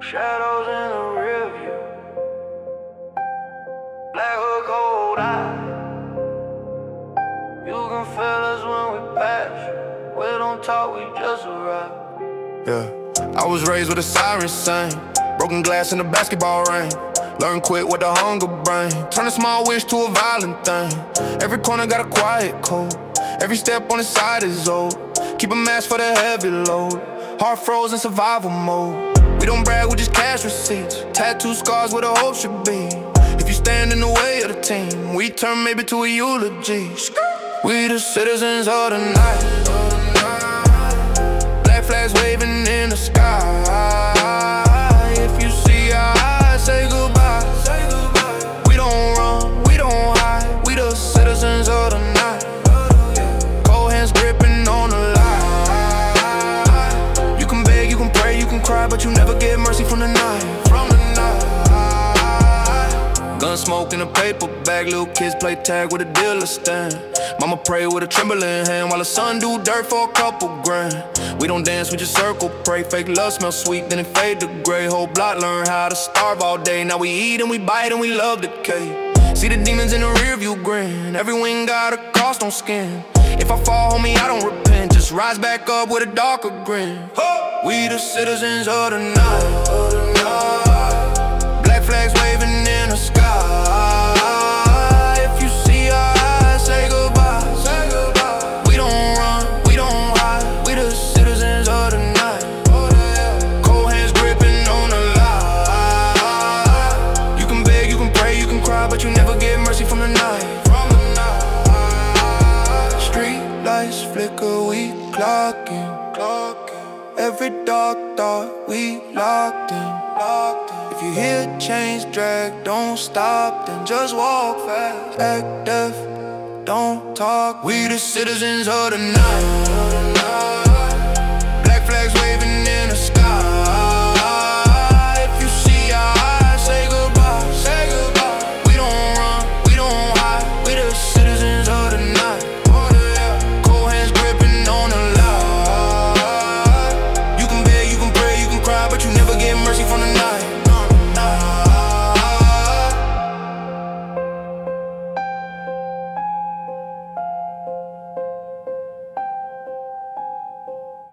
Shadows in the rear view. Black hood, cold eye. You can feel us when we pass. We don't talk, we just arrive. Yeah, I was raised with a siren sing. Broken glass in a basketball ring. Learn quick what the hunger bring. Turn a small wish to a violent thing. Every corner got a quiet code. Every step on the side is old. Keep a mask for the heavy load. Heart frozen survival mode. We don't brag, we just cash receipts. Tattoo scars where the hope should be. If you stand in the way of the team, we turn maybe to a eulogy. We the citizens of the night. Black flags waving in the sky. If you see our eyes, say goodbye. We don't run, we don't hide. We the citizens of the night. Cold hands gripping on the line. You can beg, you can pray, you can cry, but you never get mercy from the night. Gun smoke in a paper bag. Little kids play tag with a dealer stand. Mama pray with a trembling hand while the son do dirt for a couple grand. We don't dance, we just circle pray. Fake love smells sweet, then it fade to gray. Whole block learn how to starve all day. Now we eat and we bite and we love decay. See the demons in the rear view grin. Every wing got a cost on skin. If I fall, homie, I don't repent. Just rise back up with a darker grin. We the citizens of the night. Black flags waving in the sky. If you see our eyes, say goodbye. We don't run, we don't hide. We the citizens of the night. Cold hands gripping on the line. You can beg, you can pray, you can cry, but you never get mercy from the night. Street lights flicker, we clocking. Every dark thought we locked in. If you hear chains drag, don't stop, then just walk fast. Act deaf, don't talk. We the citizens of the night.